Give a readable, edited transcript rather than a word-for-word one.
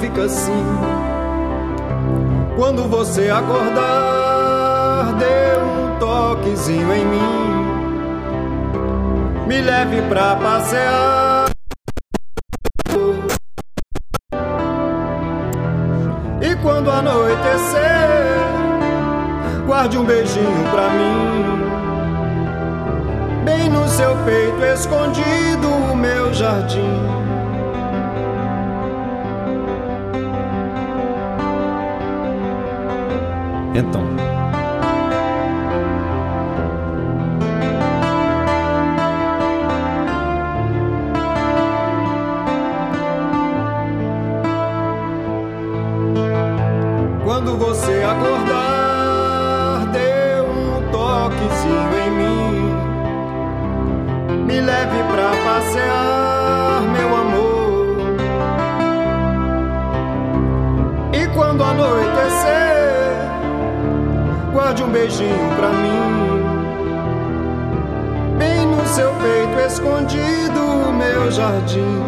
fica assim. Quando você acordar, dê um toquezinho em mim, me leve pra passear. E quando anoitecer, guarde um beijinho pra mim, bem no seu peito escondido o meu jardim. Então, quando você acordar, dê um toquezinho em mim, me leve pra passear, meu amor. E quando anoitecer, guarde um beijinho pra mim, bem no seu peito escondido o meu jardim.